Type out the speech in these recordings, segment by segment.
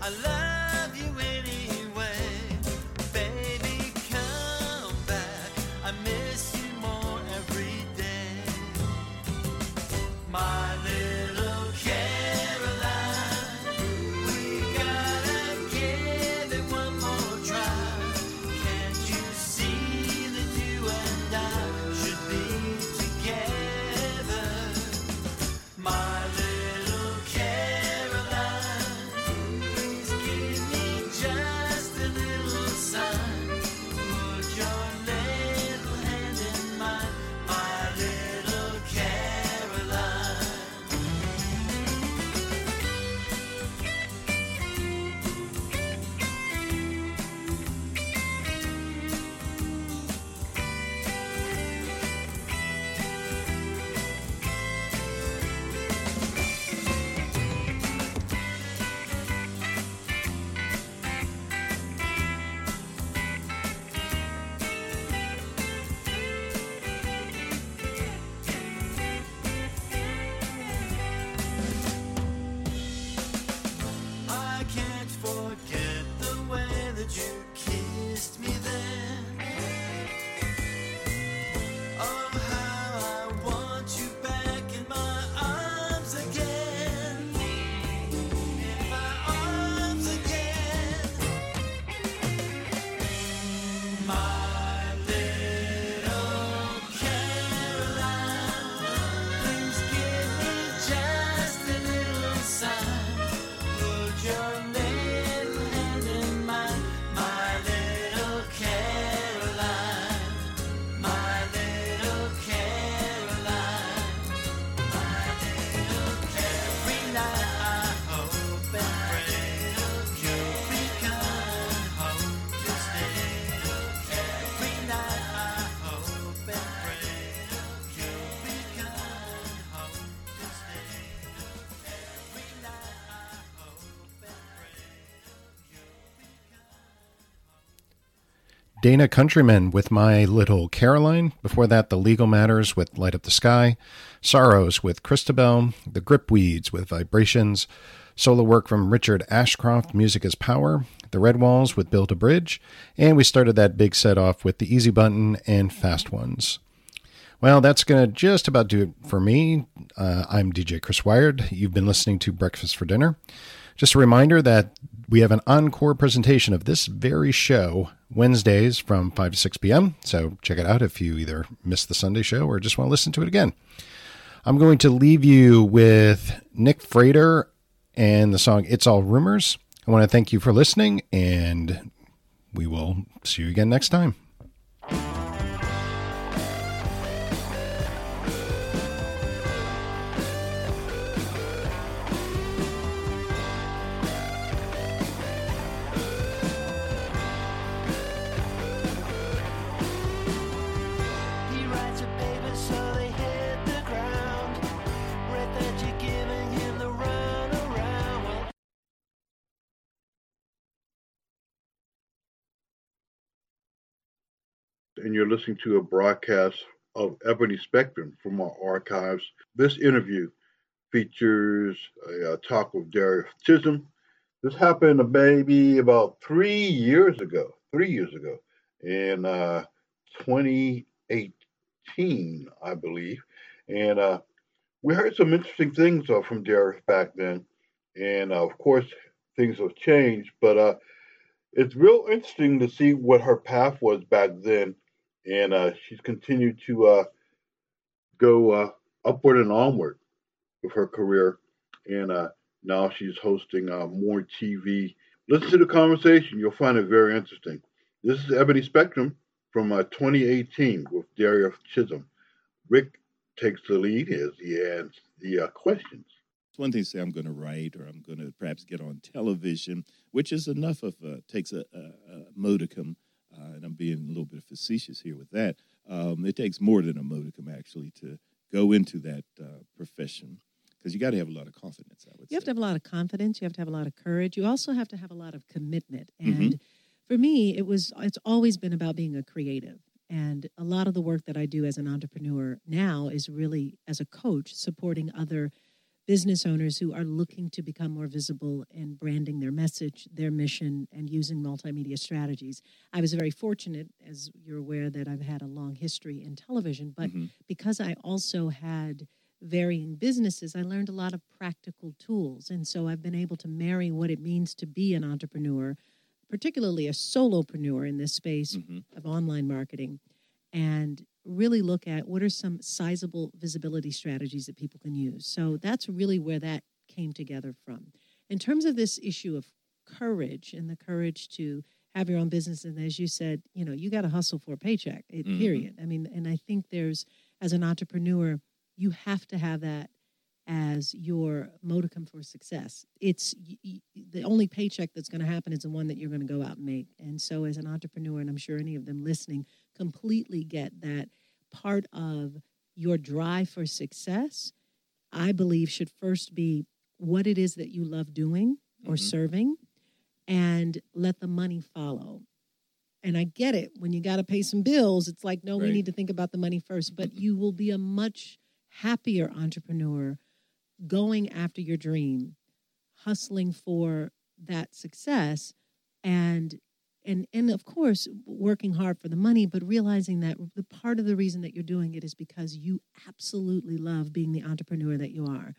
I love you anyway. Baby, come back. I miss you more every day. My little Caroline, we gotta give it one more try. Can't you see that you and I should be together? My little Caroline, please give me just a little sign. Put your little hand in mine, my little Caroline. I can't forget the way that you kissed me then. Oh, how I want you back in my arms again. In my arms again. My little Caroline, please give me just a little sign. Put your little hand in mine, my little Caroline. My little Caroline. My little Every night I hope and pray you'll be coming home to stay. Every night I hope and pray you'll be coming home to stay. Every night I hope and pray you'll be Dana Countryman with My Little Caroline. Before that, The Legal Matters with Light Up the Sky. Sorrows with Christabel. The Gripweeds with Vibrations. Solo work from Richard Ashcroft, Music is Power. The Red Walls with Build a Bridge. And we started that big set off with The Easy Button and Fast Ones. Well, that's going to just about do it for me. I'm DJ Chris Wired. You've been listening to Breakfast for Dinner. Just a reminder that we have an encore presentation of this very show Wednesdays from 5 to 6 p.m. So check it out if you either missed the Sunday show or just want to listen to it again. I'm going to leave you with Nick Frater and the song It's All Rumors. I want to thank you for listening, and we will see you again next time. He writes a paper so they hit the ground. Right that you're giving him the run around. Well, And you're listening to a broadcast of Ebony Spectrum from our archives. This interview features a talk with Darius Chisholm. This happened maybe about 3 years ago. 3 years ago, in 2018, I believe. And we heard some interesting things from Darius back then. And of course, things have changed, but it's real interesting to see what her path was back then. And she's continued to go upward and onward with her career. And now she's hosting more TV. Listen to the conversation. You'll find it very interesting. This is Ebony Spectrum from 2018 with Darius Chisholm. Rick takes the lead as he adds the questions. It's one thing to say I'm going to write or I'm going to perhaps get on television, which is enough of takes a modicum, and I'm being a little bit facetious here with that. It takes more than a modicum, actually, to go into that profession, because you got to have a lot of confidence, I would say. You have to have a lot of confidence. You have to have a lot of courage. You also have to have a lot of commitment. And for me, it's always been about being a creative. And a lot of the work that I do as an entrepreneur now is really, as a coach, supporting other business owners who are looking to become more visible in branding their message, their mission, and using multimedia strategies. I was very fortunate, as you're aware, that I've had a long history in television, but because I also had varying businesses, I learned a lot of practical tools. And so I've been able to marry what it means to be an entrepreneur, particularly a solopreneur in this space of online marketing, and really look at what are some sizable visibility strategies that people can use. So that's really where that came together from. In terms of this issue of courage and the courage to have your own business, and as you said, you got to hustle for a paycheck, period. I mean, and I think there's, as an entrepreneur, you have to have that as your modicum for success. It's the only paycheck that's going to happen is the one that you're going to go out and make. And so as an entrepreneur, and I'm sure any of them listening completely get that part of your drive for success, I believe should first be what it is that you love doing or serving, and let the money follow. And I get it. When you got to pay some bills, it's like, no, we need to think about the money first. But you will be a much happier entrepreneur going after your dream, hustling for that success, and of course, working hard for the money, but realizing that the part of the reason that you're doing it is because you absolutely love being the entrepreneur that you are.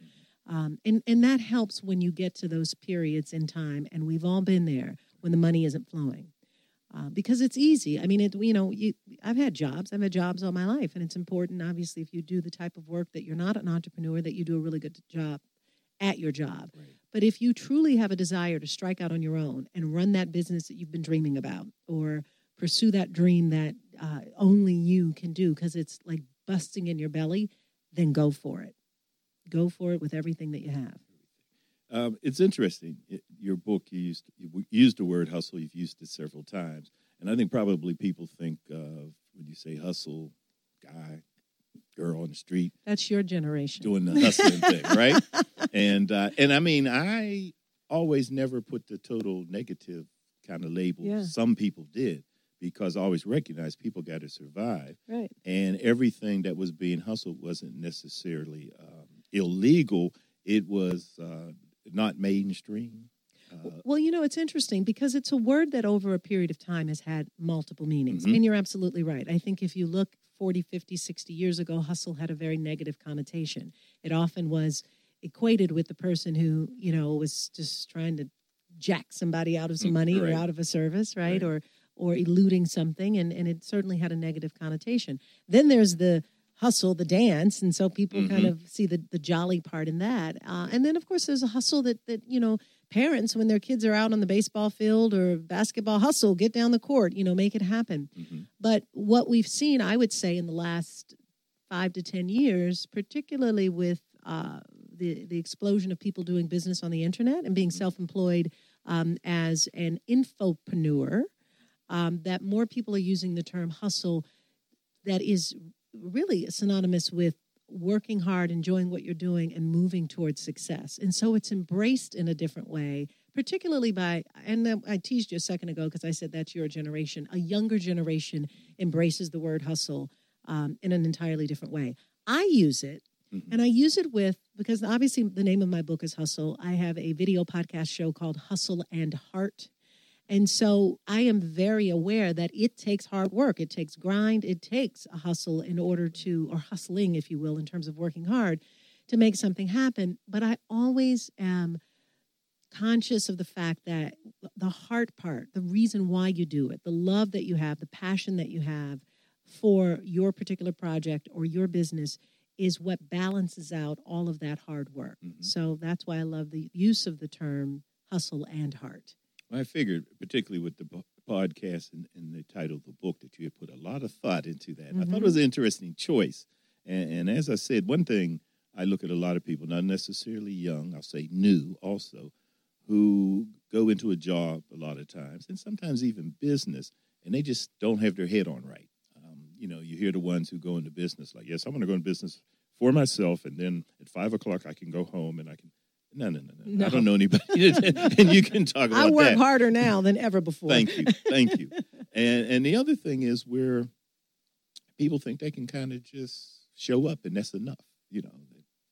And that helps when you get to those periods in time, and we've all been there, when the money isn't flowing. Because it's easy. I mean, I've had jobs all my life, and it's important, obviously, if you do the type of work that you're not an entrepreneur, that you do a really good job at your job. Right. But if you truly have a desire to strike out on your own and run that business that you've been dreaming about, or pursue that dream that only you can do because it's like busting in your belly, then go for it. Go for it with everything that you have. It's interesting. Your book, you used the word hustle. You've used it several times. And I think probably people think of, when you say hustle, guy, girl on the street. That's your generation. Doing the hustling thing, right? And I mean, I always never put the total negative kind of label. Yeah. Some people did, because I always recognized people got to survive. Right. And everything that was being hustled wasn't necessarily illegal. It was not mainstream. Well, it's interesting because it's a word that over a period of time has had multiple meanings. And you're absolutely right. I think if you look 40, 50, 60 years ago, hustle had a very negative connotation. It often was equated with the person who, was just trying to jack somebody out of some money or out of a service, right? Or eluding something. And it certainly had a negative connotation. Then there's the hustle, the dance, and so people kind of see the jolly part in that. And then, of course, there's a hustle that parents, when their kids are out on the baseball field or basketball, hustle, get down the court, make it happen. But what we've seen, I would say, in the last 5 to 10 years, particularly with the explosion of people doing business on the internet and being self-employed as an infopreneur, that more people are using the term hustle that is really synonymous with working hard, enjoying what you're doing, and moving towards success. And so it's embraced in a different way, particularly by, and I teased you a second ago because I said that's your generation. A younger generation embraces the word hustle in an entirely different way. I use it, and I use it because obviously the name of my book is Hustle. I have a video podcast show called Hustle and Heart. And so I am very aware that it takes hard work. It takes grind. It takes a hustle or hustling, if you will, in terms of working hard to make something happen. But I always am conscious of the fact that the heart part, the reason why you do it, the love that you have, the passion that you have for your particular project or your business is what balances out all of that hard work. So that's why I love the use of the term hustle and heart. I figured, particularly with the podcast and the title of the book, that you had put a lot of thought into that. I thought it was an interesting choice. And as I said, one thing I look at a lot of people, not necessarily young, I'll say new also, who go into a job a lot of times, and sometimes even business, and they just don't have their head on right. You hear the ones who go into business like, yes, I'm going to go into business for myself, and then at 5 o'clock I can go home and I can. No. I don't know anybody. And you can talk about that. I work harder now than ever before. Thank you. And the other thing is where people think they can kind of just show up and that's enough.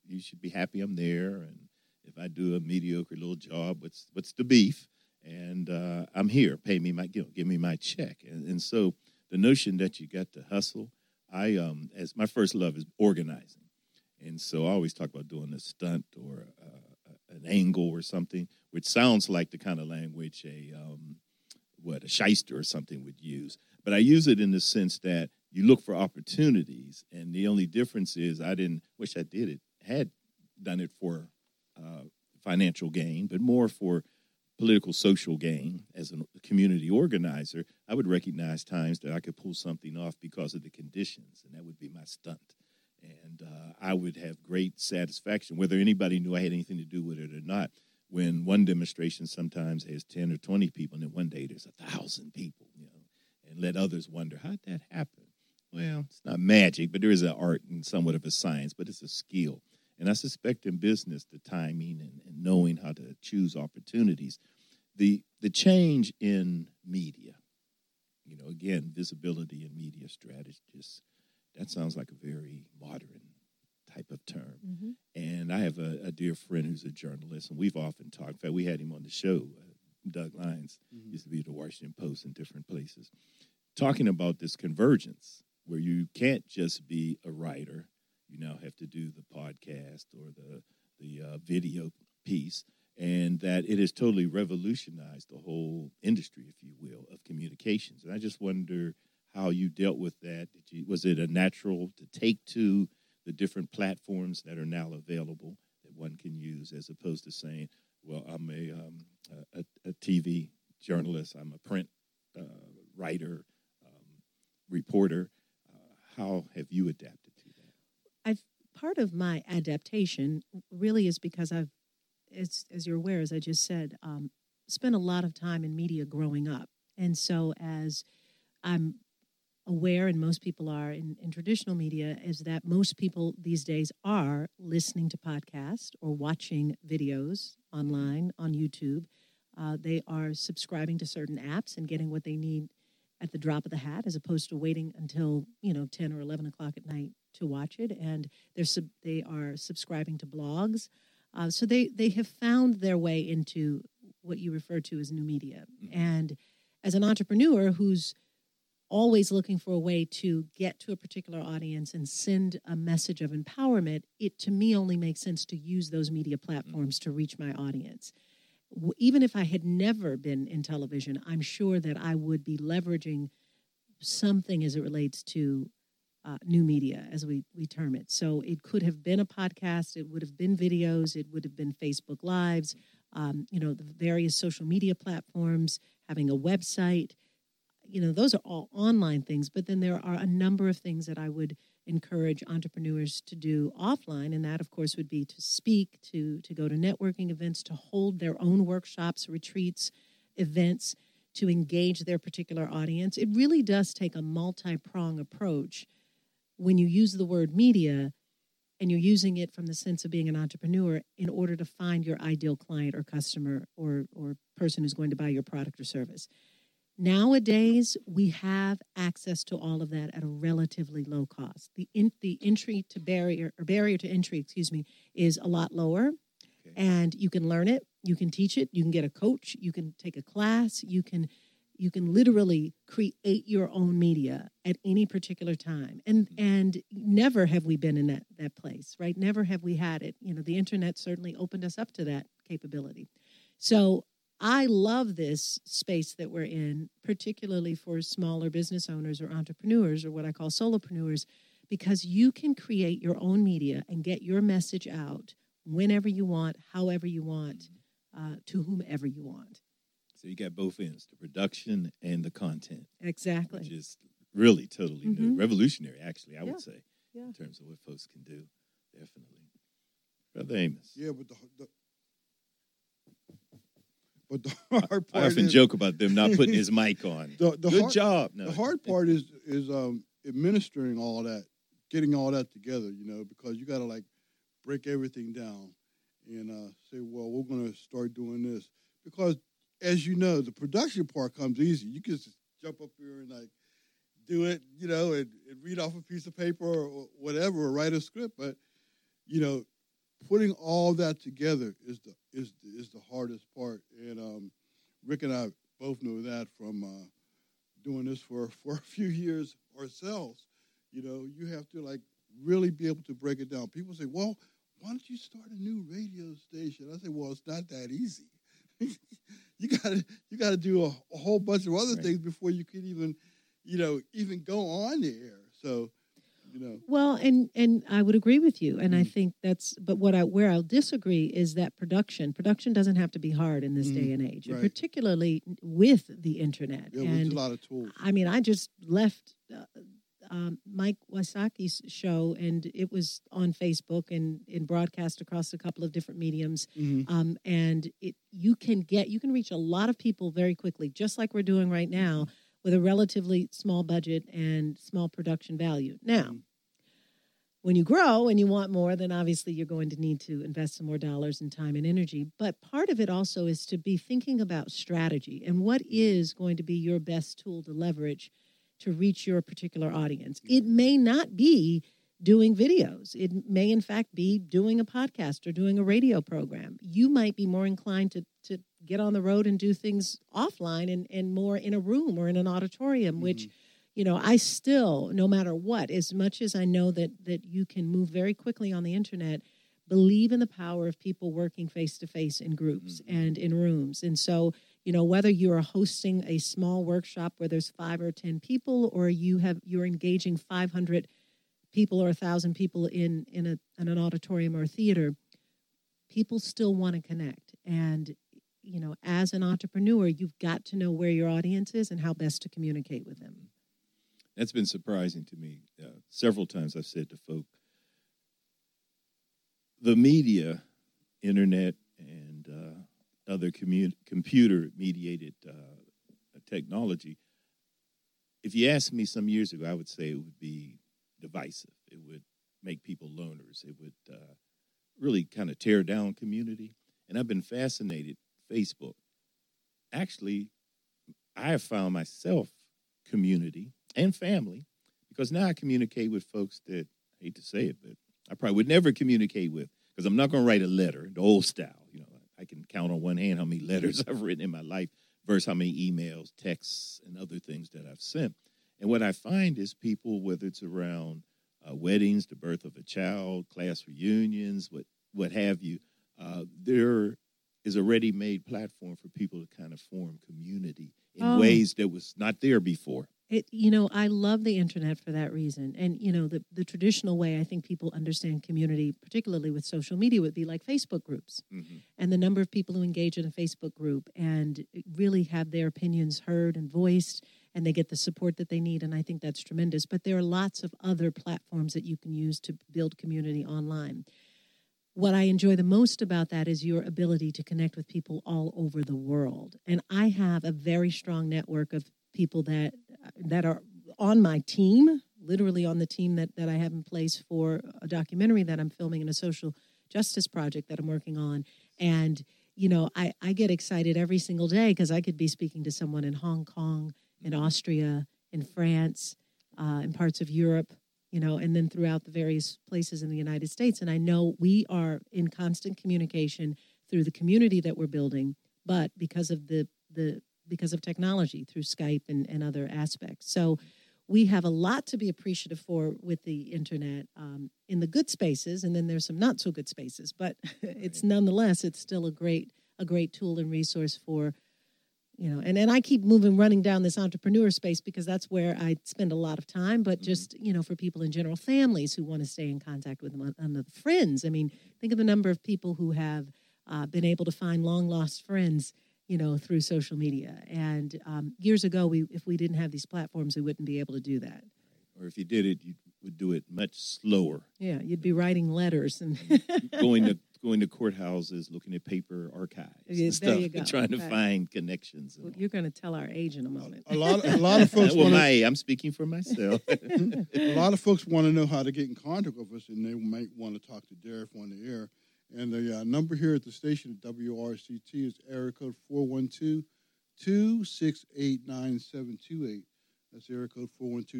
you should be happy I'm there. And if I do a mediocre little job, what's the beef? And I'm here. Pay me give me my check. And so the notion that you got to hustle, as my first love is organizing. And so I always talk about doing a stunt or an angle or something, which sounds like the kind of language a shyster or something would use. But I use it in the sense that you look for opportunities, and the only difference is had done it for financial gain, but more for political, social gain. As a community organizer, I would recognize times that I could pull something off because of the conditions, and that would be my stunt. And I would have great satisfaction, whether anybody knew I had anything to do with it or not, when one demonstration sometimes has 10 or 20 people, and then one day there's 1,000 people, and let others wonder, how'd that happen? Well, it's not magic, but there is an art and somewhat of a science, but it's a skill. And I suspect in business, the timing and knowing how to choose opportunities, the change in media, again, visibility and media strategists, that sounds like a very modern type of term. Mm-hmm. And I have a dear friend who's a journalist, and we've often talked. In fact, we had him on the show. Doug Lyons used to be at the Washington Post in different places, talking about this convergence where you can't just be a writer. You now have to do the podcast or the video piece, and that it has totally revolutionized the whole industry, if you will, of communications. And I just wonder how you dealt with that. Was it a natural to take to the different platforms that are now available that one can use, as opposed to saying, well, I'm a TV journalist, I'm a print writer, reporter. How have you adapted to that? Part of my adaptation really is because I've, as you're aware, as I just said, spent a lot of time in media growing up. And so as I'm aware, and most people are in traditional media, is that most people these days are listening to podcasts or watching videos online on YouTube. They are subscribing to certain apps and getting what they need at the drop of the hat, as opposed to waiting until 10 or 11 o'clock at night to watch it. And they are subscribing to blogs, so they have found their way into what you refer to as new media. Mm-hmm. And as an entrepreneur who's always looking for a way to get to a particular audience and send a message of empowerment, it to me only makes sense to use those media platforms to reach my audience. Even if I had never been in television, I'm sure that I would be leveraging something as it relates to new media, as we term it. So it could have been a podcast, it would have been videos, it would have been Facebook Lives, the various social media platforms, having a website. Those are all online things, but then there are a number of things that I would encourage entrepreneurs to do offline, and that, of course, would be to speak, to go to networking events, to hold their own workshops, retreats, events, to engage their particular audience. It really does take a multi-prong approach when you use the word media and you're using it from the sense of being an entrepreneur in order to find your ideal client or customer or person who's going to buy your product or service. Nowadays, we have access to all of that at a relatively low cost. The barrier to entry, is a lot lower, okay. And you can learn it, you can teach it, you can get a coach, you can take a class, you can literally create your own media at any particular time. And never have we been in that place, right? Never have we had it. The internet certainly opened us up to that capability. So I love this space that we're in, particularly for smaller business owners or entrepreneurs, or what I call solopreneurs, because you can create your own media and get your message out whenever you want, however you want, to whomever you want. So you got both ends, the production and the content. Exactly. Which is really totally new, revolutionary, actually, I would say, in terms of what folks can do, definitely. Brother Amos. Yeah, but the hard part I often joke about them not putting his mic on. Good job. No. The hard part is administering all that, getting all that together, because you got to break everything down and say, well, we're going to start doing this. Because, as you know, the production part comes easy. You can just jump up here and do it, and read off a piece of paper or whatever, or write a script. But, putting all that together is the hardest part. And Rick and I both know that from doing this for a few years ourselves. You know, you have to like really be able to break it down. People say, well, why don't you start a new radio station? I say, well, it's not that easy. you gotta do a whole bunch of other things before you can even go on the air. So, Well, and I would agree with you, and I think but where I'll disagree is that production doesn't have to be hard in this day and age, and particularly with the internet. Yeah, and with a lot of tools. I mean, I just left Mike Wasaki's show, and it was on Facebook and broadcast across a couple of different mediums. And you can reach a lot of people very quickly, just like we're doing right now, with a relatively small budget and small production value. Now, when you grow and you want more, then obviously you're going to need to invest some more dollars and time and energy. But part of it also is to be thinking about strategy and what is going to be your best tool to leverage to reach your particular audience. It may not be doing videos. It may, in fact, be doing a podcast or doing a radio program. You might be more inclined to get on the road and do things offline and more in a room or in an auditorium, which, I still, no matter what, as much as I know that you can move very quickly on the internet, believe in the power of people working face-to-face in groups and in rooms. And so, whether you're hosting a small workshop where there's 5 or 10 people, or you're engaging 500 people or 1,000 people in an auditorium or a theater, people still want to connect. And, as an entrepreneur, you've got to know where your audience is and how best to communicate with them. That's been surprising to me. Several times I've said to folk, the media, internet, and other computer-mediated technology, if you asked me some years ago, I would say it would be divisive. It would make people loners. It would really kind of tear down community. And I've been fascinated. Facebook. Actually, I have found myself community and family, because now I communicate with folks that, I hate to say it, but I probably would never communicate with, because I'm not going to write a letter, the old style. I can count on one hand how many letters I've written in my life versus how many emails, texts, and other things that I've sent. And what I find is people, whether it's around weddings, the birth of a child, class reunions, what have you, there is a ready-made platform for people to kind of form community in ways that was not there before. I love the internet for that reason. And, the traditional way I think people understand community, particularly with social media, would be like Facebook groups. And the number of people who engage in a Facebook group and really have their opinions heard and voiced, and they get the support that they need. And I think that's tremendous. But there are lots of other platforms that you can use to build community online. What I enjoy the most about that is your ability to connect with people all over the world. And I have a very strong network of people that are on my team, literally on the team that I have in place for a documentary that I'm filming and a social justice project that I'm working on. And, I get excited every single day because I could be speaking to someone in Hong Kong, in Austria, in France, in parts of Europe, and then throughout the various places in the United States. And I know we are in constant communication through the community that we're building, but because of because of technology through Skype and other aspects. So we have a lot to be appreciative for with the internet in the good spaces, and then there's some not so good spaces. But it's still a great tool and resource for, and I keep running down this entrepreneur space because that's where I spend a lot of time. But just, for people in general, families who want to stay in contact with them, and the friends. I mean, think of the number of people who have been able to find long lost friends, through social media. And years ago, if we didn't have these platforms, we wouldn't be able to do that. Or if you did it, you would do it much slower. Yeah, you'd be writing letters and going to courthouses, looking at paper archives and stuff, there you go. Trying to find connections. Well, you're going to tell our age in a moment. A lot of folks. I'm speaking for myself. A lot of folks want to know how to get in contact with us, and they might want to talk to Derek on the air. And the number here at the station at WRCT is area code 412-268-9728. That's area code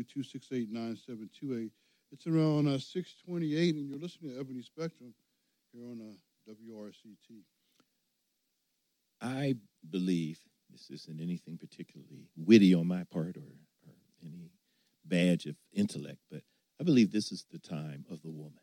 412-268-9728. It's around 6:28, and you're listening to Ebony Spectrum here on WRCT. I believe this isn't anything particularly witty on my part or any badge of intellect, but I believe this is the time of the woman.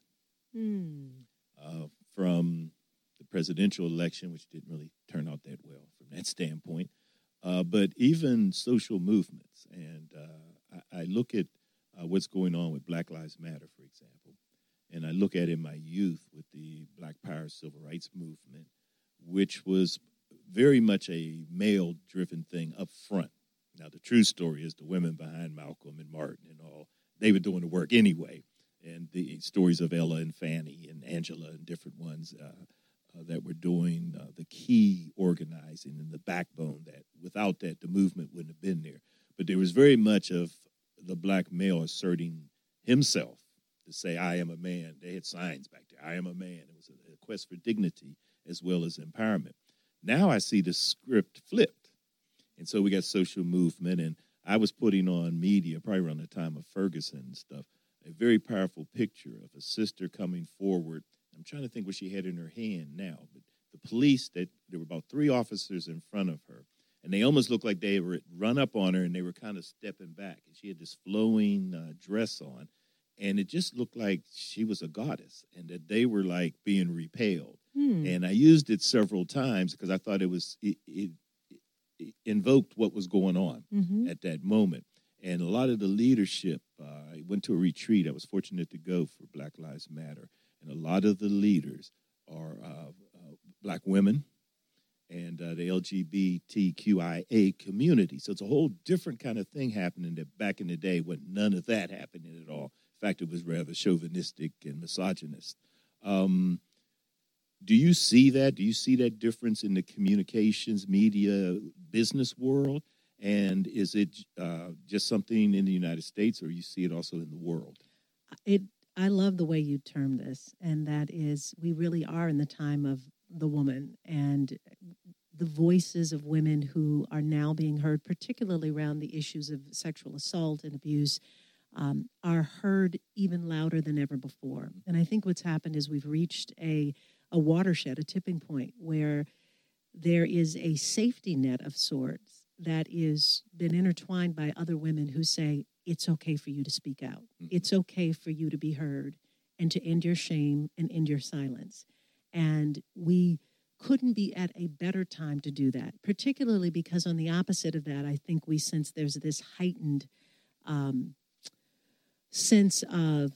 From the presidential election, which didn't really turn out that well from that standpoint, but even social movements. And I look at what's going on with Black Lives Matter, for example, and I look at in my youth with the Black Power Civil Rights Movement, which was very much a male-driven thing up front. Now, the true story is the women behind Malcolm and Martin and all, they were doing the work anyway. And the stories of Ella and Fannie and Angela and different ones that were doing the key organizing and the backbone that without that, the movement wouldn't have been there. But there was very much of the black male asserting himself to say, I am a man. They had signs back there. I am a man. It was a quest for dignity as well as empowerment. Now I see the script flipped. And so we got social movement. And I was putting on media, probably around the time of Ferguson and stuff, a very powerful picture of a sister coming forward. I'm trying to think what she had in her hand now. But the police, there were about 3 officers in front of her. And they almost looked like they were run up on her and they were kind of stepping back. And she had this flowing dress on. And it just looked like she was a goddess and that they were like being repelled. And I used it several times because I thought it invoked what was going on at that moment. And a lot of the leadership, I went to a retreat. I was fortunate to go for Black Lives Matter. And a lot of the leaders are black women and the LGBTQIA community. So it's a whole different kind of thing happening that back in the day when none of that happening at all. In fact, it was rather chauvinistic and misogynist. Do you see that? Do you see that difference in the communications, media, business world? And is it just something in the United States, or you see it also in the world? I love the way you term this, and that is we really are in the time of the woman and the voices of women who are now being heard, particularly around the issues of sexual assault and abuse, are heard even louder than ever before. And I think what's happened is we've reached a watershed, a tipping point, where there is a safety net of sorts that is been intertwined by other women who say, it's okay for you to speak out. It's okay for you to be heard and to end your shame and end your silence. And we couldn't be at a better time to do that, particularly because on the opposite of that, I think we sense there's this heightened sense of,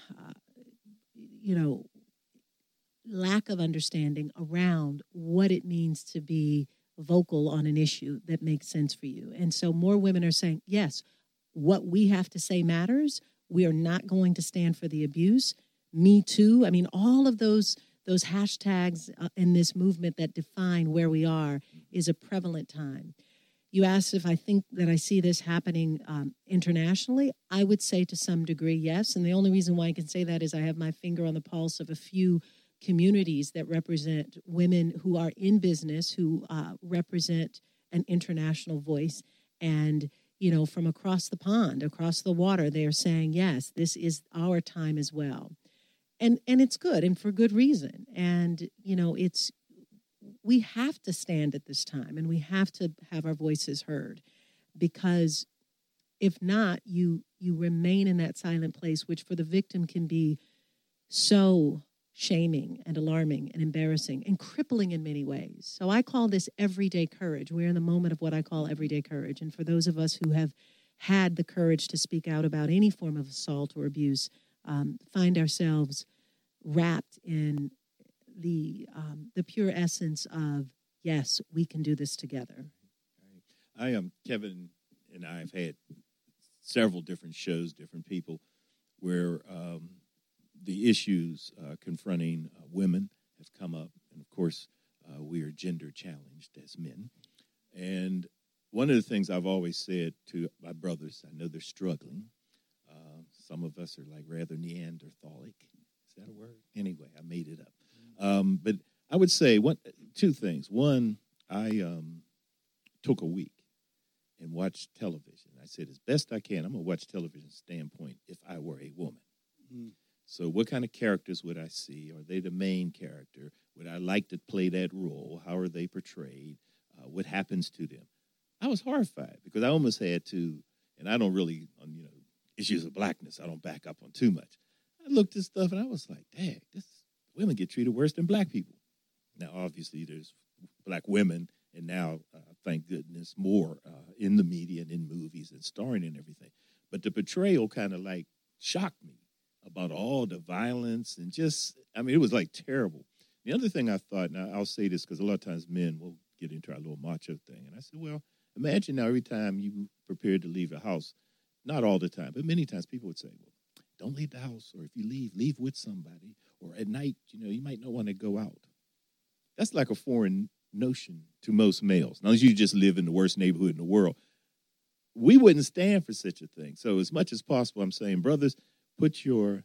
lack of understanding around what it means to be vocal on an issue that makes sense for you. And so more women are saying, yes, what we have to say matters. We are not going to stand for the abuse. Me too. I mean, all of those hashtags in this movement that define where we are is a prevalent time. You asked if I think that I see this happening internationally. I would say to some degree, yes. And the only reason why I can say that is I have my finger on the pulse of a few communities that represent women who are in business, who represent an international voice. And, from across the pond, across the water, they are saying, yes, this is our time as well. And it's good, and for good reason. And, we have to stand at this time, and we have to have our voices heard, because if not, you remain in that silent place, which for the victim can be so shaming and alarming and embarrassing and crippling in many ways. So I call this everyday courage. We're in the moment of what I call everyday courage. And for those of us who have had the courage to speak out about any form of assault or abuse, find ourselves wrapped in the pure essence of, yes, we can do this together. I am Kevin, and I have had several different shows, different people, where the issues confronting women have come up. And, of course, we are gender challenged as men. And one of the things I've always said to my brothers, I know they're struggling. Some of us are like rather Neanderthalic. Is that a word? Anyway, I made it up. But I would say 2 things. One, I took a week and watched television. I said, as best I can, I'm going to watch television standpoint if I were a woman. So what kind of characters would I see? Are they the main character? Would I like to play that role? How are they portrayed? What happens to them? I was horrified because I almost had to, and I don't really, on issues of blackness, I don't back up on too much. I looked at stuff and I was like, dang, women get treated worse than black people. Now, obviously, there's black women, and now, thank goodness, more in the media and in movies and starring and everything. But the portrayal kind of like shocked me about all the violence and it was like terrible. The other thing I thought, and I'll say this because a lot of times men will get into our little macho thing, and I said, well, imagine now every time you prepare to leave the house, not all the time, but many times people would say, well, don't leave the house, or if you leave with somebody, or at night, you might not want to go out. That's like a foreign notion to most males. Now, you just live in the worst neighborhood in the world. We wouldn't stand for such a thing. So as much as possible, I'm saying, brothers, put your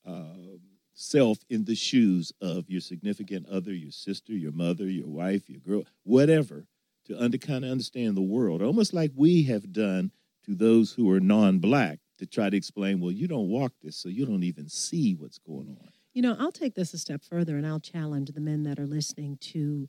self in the shoes of your significant other, your sister, your mother, your wife, your girl, whatever, to kind of understand the world, almost like we have done to those who are non-black, to try to explain, well, you don't walk this, so you don't even see what's going on. I'll take this a step further, and I'll challenge the men that are listening to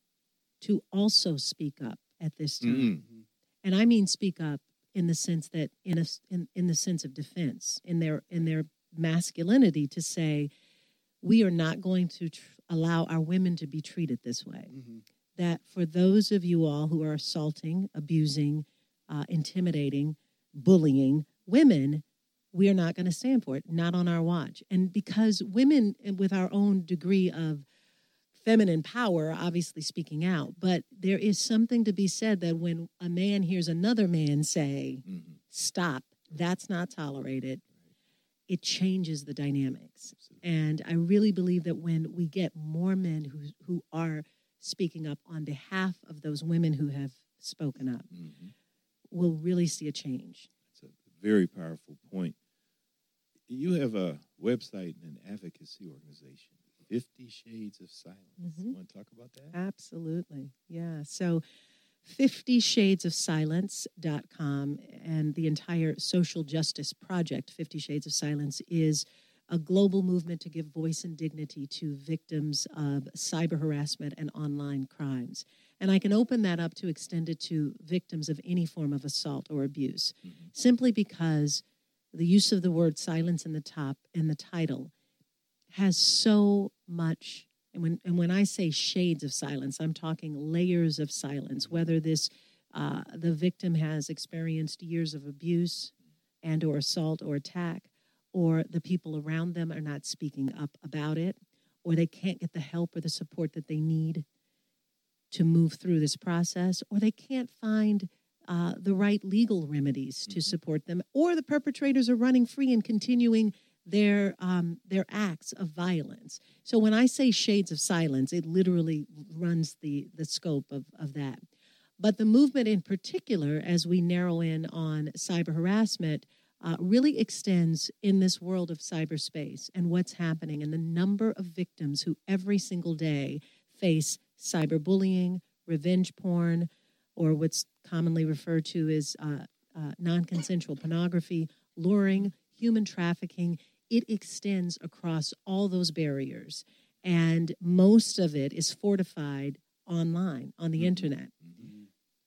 also speak up at this time. Mm-hmm. And I mean speak up in the sense that in the sense of defense, in their masculinity, to say, we are not going to allow our women to be treated this way. Mm-hmm. That for those of you all who are assaulting, abusing, intimidating, bullying women, we are not going to stand for it, not on our watch. And because women, with our own degree of feminine power, obviously speaking out, but there is something to be said that when a man hears another man say, Mm-hmm. stop, that's not tolerated, it changes the dynamics. And I really believe that when we get more men who are speaking up on behalf of those women who have spoken up, Mm-hmm. we'll really see a change. That's a very powerful point. You have a website and an advocacy organization, 50 Shades of Silence. Mm-hmm. You want to talk about that? Absolutely. Yeah. So 50shadesofsilence.com and the entire social justice project, 50 Shades of Silence, is a global movement to give voice and dignity to victims of cyber harassment and online crimes. And I can open that up to extend it to victims of any form of assault or abuse, Mm-hmm. simply because the use of the word silence in the top and the title has so much. And when I say shades of silence, I'm talking layers of silence, whether this the victim has experienced years of abuse and or assault or attack, or the people around them are not speaking up about it, or they can't get the help or the support that they need to move through this process, or they can't find the right legal remedies to support them, or the perpetrators are running free and continuing their acts of violence. So when I say shades of silence, it literally runs the scope of that. But the movement in particular, as we narrow in on cyber harassment, really extends in this world of cyberspace and what's happening and the number of victims who every single day face cyberbullying, revenge porn, or what's commonly referred to as non-consensual pornography, luring, human trafficking. It extends across all those barriers, and most of it is fortified online, on the internet. Mm-hmm.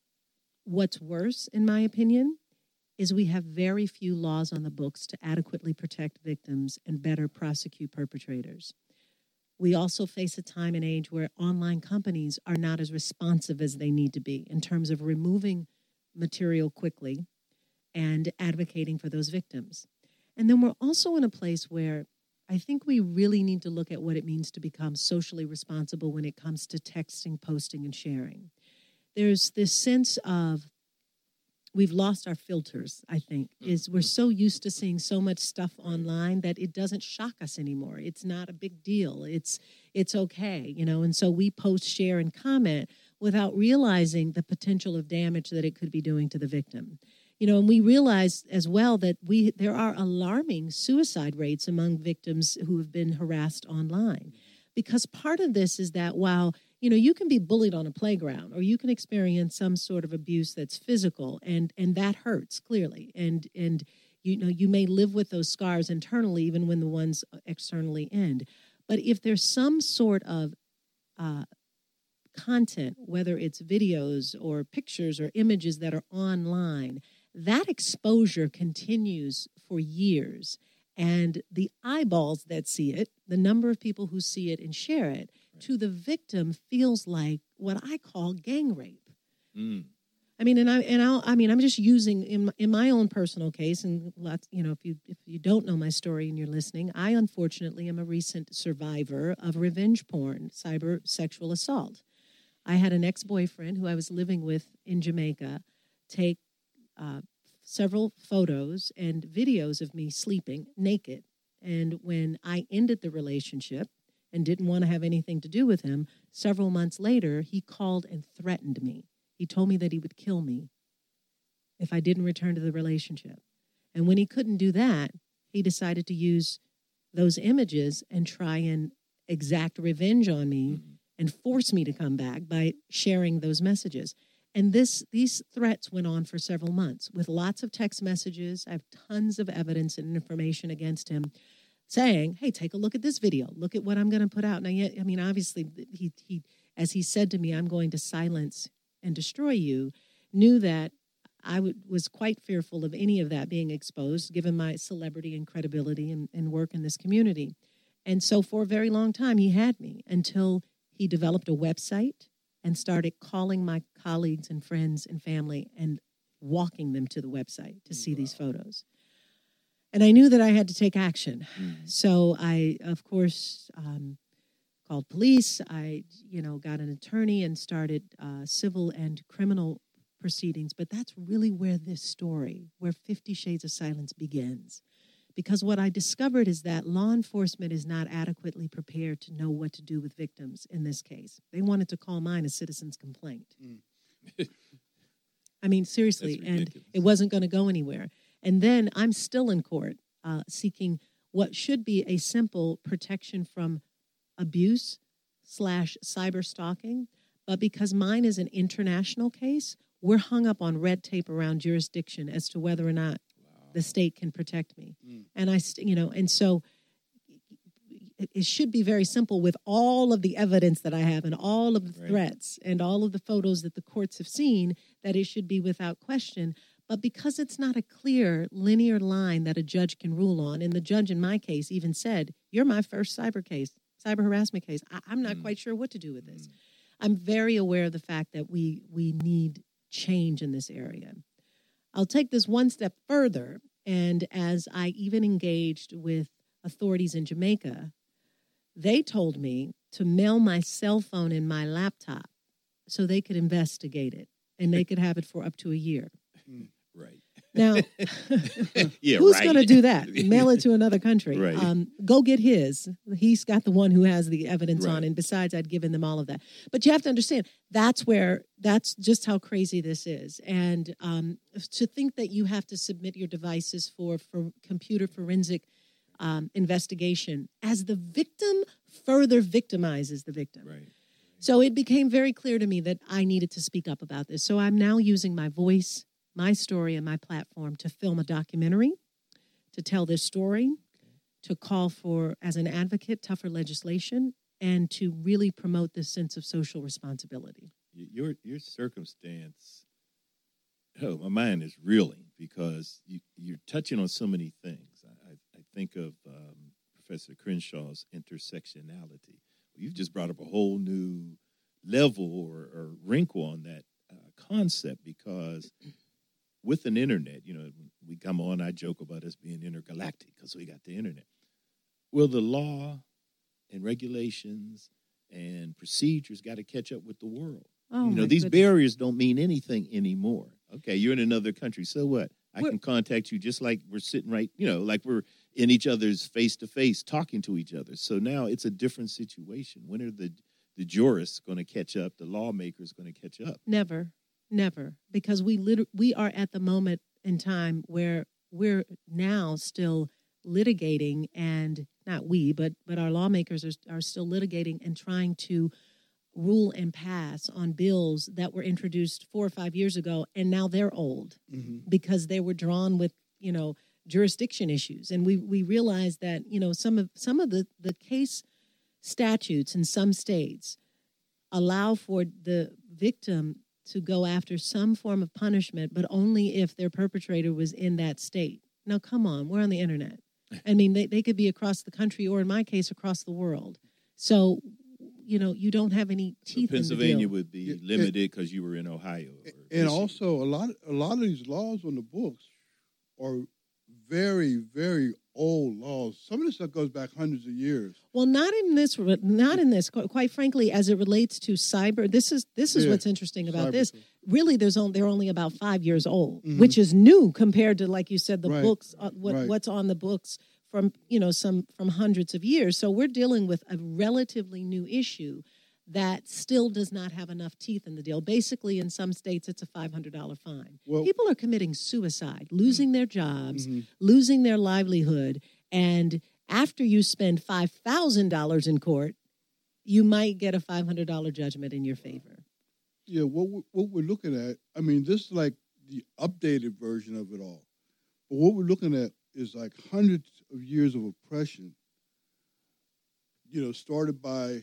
What's worse, in my opinion, is we have very few laws on the books to adequately protect victims and better prosecute perpetrators. We also face a time and age where online companies are not as responsive as they need to be in terms of removing material quickly and advocating for those victims. And then we're also in a place where I think we really need to look at what it means to become socially responsible when it comes to texting, posting, and sharing. There's this sense of we've lost our filters, I think, is we're so used to seeing so much stuff online that it doesn't shock us anymore. It's not a big deal. It's okay, and so we post, share, and comment without realizing the potential of damage that it could be doing to the victim. And we realize as well that there are alarming suicide rates among victims who have been harassed online. Because part of this is that while, you can be bullied on a playground or you can experience some sort of abuse that's physical and that hurts clearly. And you may live with those scars internally, even when the ones externally end. But if there's some sort of content, whether it's videos or pictures or images that are online, that exposure continues for years. And the eyeballs that see it, the number of people who see it and share it, to the victim feels like what I call gang rape. Mm. I mean, I'm just using in my own personal case, and lots, if you don't know my story and you're listening, I unfortunately am a recent survivor of revenge porn, cyber sexual assault. I had an ex-boyfriend who I was living with in Jamaica take several photos and videos of me sleeping naked. And when I ended the relationship and didn't want to have anything to do with him, several months later, he called and threatened me. He told me that he would kill me if I didn't return to the relationship. And when he couldn't do that, he decided to use those images and try and exact revenge on me and force me to come back by sharing those messages. And these threats went on for several months with lots of text messages. I have tons of evidence and information against him saying, hey, take a look at this video. Look at what I'm going to put out. Now, obviously, he, as he said to me, I'm going to silence and destroy you, knew that I was quite fearful of any of that being exposed, given my celebrity and credibility and work in this community. And so for a very long time, he had me until he developed a website and started calling my colleagues and friends and family and walking them to the website to see these photos. And I knew that I had to take action. So I, of course, called police. I, got an attorney and started civil and criminal proceedings. But that's really where this story, where 50 Shades of Silence begins. Because what I discovered is that law enforcement is not adequately prepared to know what to do with victims in this case. They wanted to call mine a citizen's complaint. I mean, seriously, and it wasn't going to go anywhere. And then I'm still in court seeking what should be a simple protection from abuse/cyber stalking. But because mine is an international case, we're hung up on red tape around jurisdiction as to whether or not the state can protect me. And and so it should be very simple with all of the evidence that I have and all of the threats and all of the photos that the courts have seen, that it should be without question. But because it's not a clear linear line that a judge can rule on, and the judge in my case even said, you're my first cyber harassment case. I'm not quite sure what to do with this. I'm very aware of the fact that we need change in this area. I'll take this one step further, and as I even engaged with authorities in Jamaica, they told me to mail my cell phone and my laptop so they could investigate it, and they could have it for up to a year. Right. Now, Yeah, who's right. going to do that? Mail it to another country. Right. Go get his. He's got the one who has the evidence on. Right. And besides, I'd given them all of that. But you have to understand, that's just how crazy this is. And to think that you have to submit your devices for computer forensic investigation as the victim further victimizes the victim. Right. So it became very clear to me that I needed to speak up about this. So I'm now using my voice, my story, and my platform to film a documentary, to tell this story, to call for, as an advocate, tougher legislation, and to really promote this sense of social responsibility. Your circumstance, my mind is reeling because you're touching on so many things. I think of Professor Crenshaw's intersectionality. You've just brought up a whole new level or wrinkle on that concept, because with an internet, when we come on, I joke about us being intergalactic because we got the internet. Well, the law and regulations and procedures got to catch up with the world. Oh, These barriers don't mean anything anymore. Okay, you're in another country, so what? I can contact you just like we're sitting right, like we're in each other's face-to-face talking to each other. So now it's a different situation. When are the jurists going to catch up, the lawmakers going to catch up? Never, because we are at the moment in time where we're now still litigating, and not we, but our lawmakers are still litigating and trying to rule and pass on bills that were introduced 4 or 5 years ago, and now they're old because they were drawn with, jurisdiction issues. And we realize that, some of the case statutes in some states allow for the victim to go after some form of punishment, but only if their perpetrator was in that state. Now, come on, we're on the internet. I mean, they could be across the country, or in my case, across the world. So, you don't have any teeth in the deal. Pennsylvania would be limited because you were in Ohio. And also, a lot of these laws on the books are very, very old laws. Some of this stuff goes back hundreds of years. Well, not in this. Quite frankly, as it relates to cyber, this is what's interesting about this. Really, they're only about 5 years old, which is new compared to, like you said, the books. What's on the books from from hundreds of years. So we're dealing with a relatively new issue that still does not have enough teeth in the deal. Basically, in some states, it's a $500 fine. Well, people are committing suicide, losing their jobs, losing their livelihood, and after you spend $5,000 in court, you might get a $500 judgment in your favor. Yeah, what we're looking at, I mean, this is like the updated version of it all. But what we're looking at is like hundreds of years of oppression, started by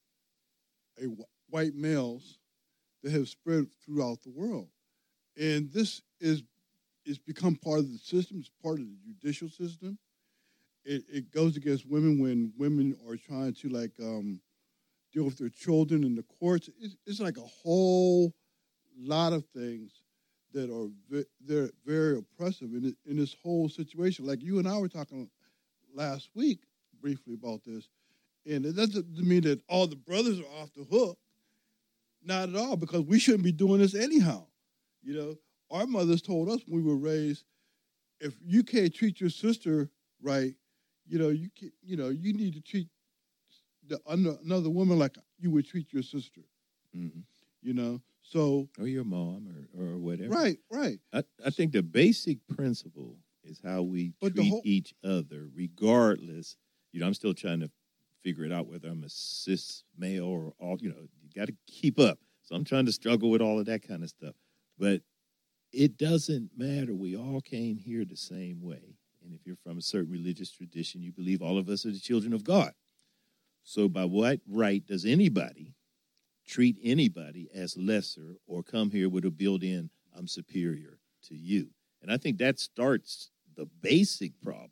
white males that have spread throughout the world. And this is become part of the system. It's part of the judicial system. It goes against women when women are trying to deal with their children in the courts. It's like a whole lot of things that are they're very oppressive in this whole situation. Like you and I were talking last week briefly about this, and it doesn't mean that all the brothers are off the hook. Not at all, because we shouldn't be doing this anyhow. Our mothers told us when we were raised, if you can't treat your sister right, you need to treat another woman like you would treat your sister. Mm-hmm. So or your mom or whatever. Right. I think the basic principle is how we treat each other, regardless. I'm still trying to figure it out whether I'm a cis male or all. You got to keep up. So I'm trying to struggle with all of that kind of stuff. But it doesn't matter. We all came here the same way. And if you're from a certain religious tradition, you believe all of us are the children of God. So by what right does anybody treat anybody as lesser or come here with a built-in, I'm superior to you? And I think that starts the basic problem.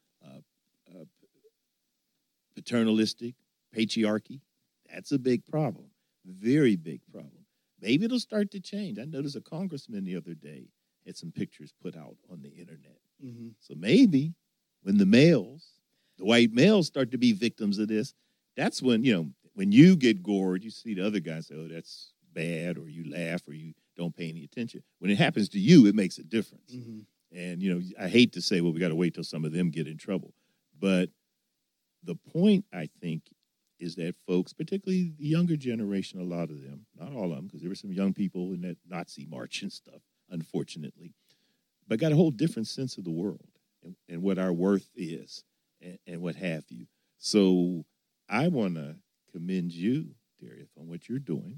Paternalistic, patriarchy, that's a big problem. Very big problem. Maybe it'll start to change. I noticed a congressman the other day had some pictures put out on the internet. Mm-hmm. So maybe when the white males start to be victims of this, that's when, when you get gored, you see the other guy say, oh, that's bad, or you laugh, or you don't pay any attention. When it happens to you, it makes a difference. Mm-hmm. And, I hate to say, well, we got to wait till some of them get in trouble. But the point, I think, is that folks, particularly the younger generation, a lot of them, not all of them, because there were some young people in that Nazi march and stuff, unfortunately, but got a whole different sense of the world and what our worth is and what have you. So I want to commend you, Darius, on what you're doing.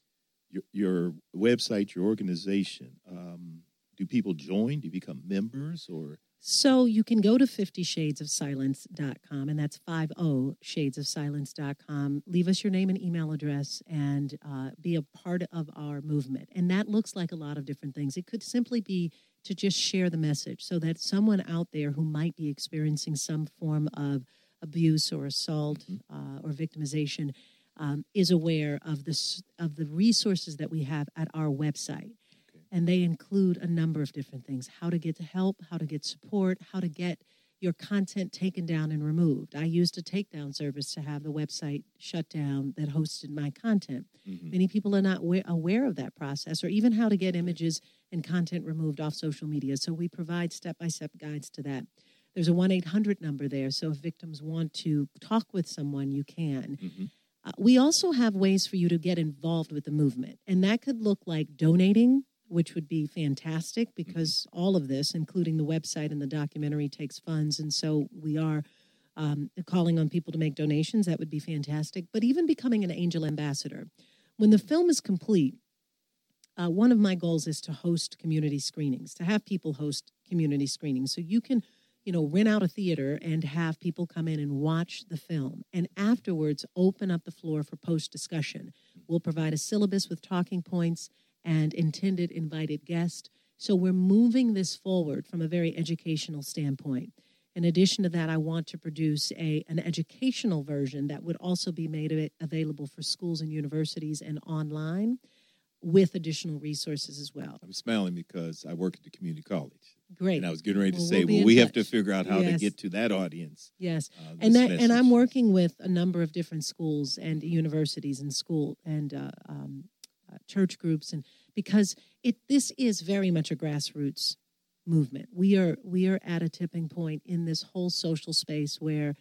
Your website, your organization, do people join? Do you become members or? So you can go to 50shadesofsilence.com, and that's 50shadesofsilence.com. Leave us your name and email address and be a part of our movement. And that looks like a lot of different things. It could simply be to just share the message so that someone out there who might be experiencing some form of abuse or assault or victimization is aware of the resources that we have at our website. And they include a number of different things: how to get help, how to get support, how to get your content taken down and removed. I used a takedown service to have the website shut down that hosted my content. Mm-hmm. Many people are not aware of that process, or even how to get images and content removed off social media. So we provide step-by-step guides to that. There's a 1-800 number there, so if victims want to talk with someone, you can. Mm-hmm. We also have ways for you to get involved with the movement, and that could look like donating, which would be fantastic because all of this, including the website and the documentary, takes funds. And so we are calling on people to make donations. That would be fantastic. But even becoming an angel ambassador. When the film is complete, one of my goals is to host community screenings, to have people host community screenings. So you can rent out a theater and have people come in and watch the film, and afterwards open up the floor for post-discussion. We'll provide a syllabus with talking points and intended invited guests. So we're moving this forward from a very educational standpoint. In addition to that, I want to produce an educational version that would also be made available for schools and universities and online with additional resources as well. I'm smiling because I work at the community college. Great. And I was getting ready to Well, say, we'll be in we have to touch. figure out how to Yes. get to that audience. Yes. This And I'm message. working with a number of different schools and universities and school and church groups, and because this is very much a grassroots movement. We are at a tipping point in this whole social space where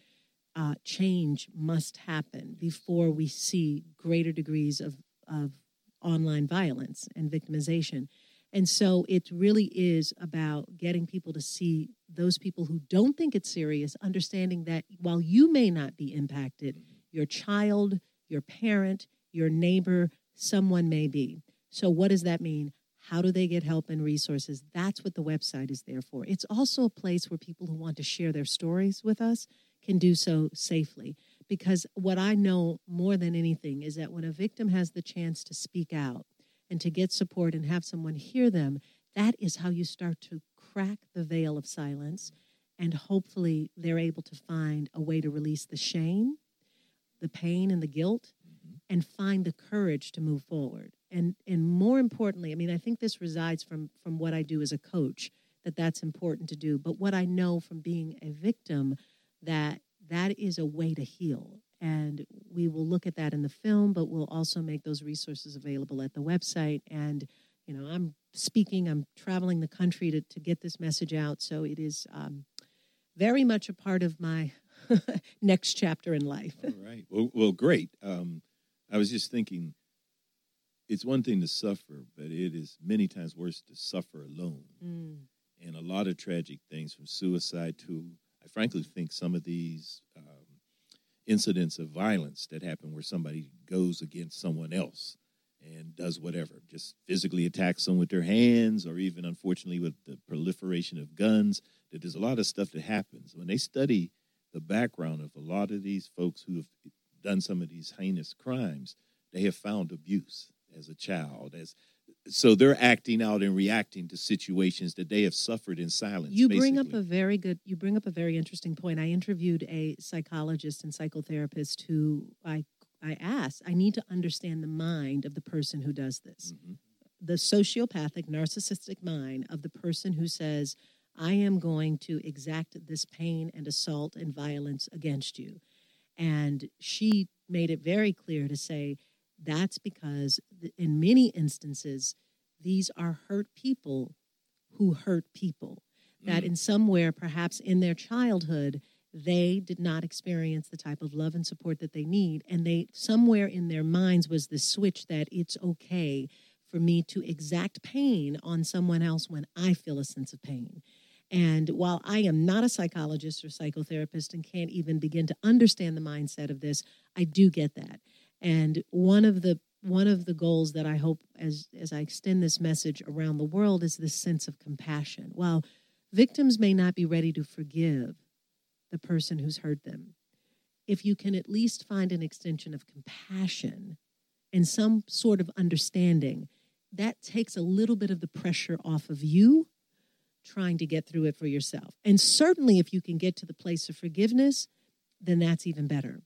change must happen before we see greater degrees of online violence and victimization. And so it really is about getting people to see those people who don't think it's serious, understanding that while you may not be impacted, your child, your parent, your neighbor, someone may be. So what does that mean? How do they get help and resources? That's what the website is there for. It's also a place where people who want to share their stories with us can do so safely. Because what I know more than anything is that when a victim has the chance to speak out and to get support and have someone hear them, that is how you start to crack the veil of silence, and hopefully they're able to find a way to release the shame, the pain, and the guilt, and find the courage to move forward. And more importantly, I mean, I think this resides from what I do as a coach, that's important to do. But what I know from being a victim, that is a way to heal. And we will look at that in the film, but we'll also make those resources available at the website. And, I'm traveling the country to get this message out. So it is very much a part of my next chapter in life. All right. Well, great. I was just thinking, it's one thing to suffer, but it is many times worse to suffer alone. And a lot of tragic things, from suicide to, I frankly think, some of these incidents of violence that happen where somebody goes against someone else and does whatever, just physically attacks someone with their hands, or even, unfortunately, with the proliferation of guns, that there's a lot of stuff that happens. When they study the background of a lot of these folks who have done some of these heinous crimes, they have found abuse as a child. So they're acting out and reacting to situations that they have suffered in silence. You bring up basically. a very interesting point. I interviewed a psychologist and psychotherapist who I asked, I need to understand the mind of the person who does this. Mm-hmm. The sociopathic, narcissistic mind of the person who says, I am going to exact this pain and assault and violence against you. And she made it very clear to say, that's because in many instances, these are hurt people who hurt people. That in somewhere, perhaps in their childhood, they did not experience the type of love and support that they need. And they, somewhere in their minds, was the switch that it's okay for me to exact pain on someone else when I feel a sense of pain. And while I am not a psychologist or psychotherapist and can't even begin to understand the mindset of this, I do get that. And one of the goals that I hope as I extend this message around the world is this sense of compassion. While victims may not be ready to forgive the person who's hurt them, if you can at least find an extension of compassion and some sort of understanding, that takes a little bit of the pressure off of you trying to get through it for yourself. And certainly if you can get to the place of forgiveness, then that's even better.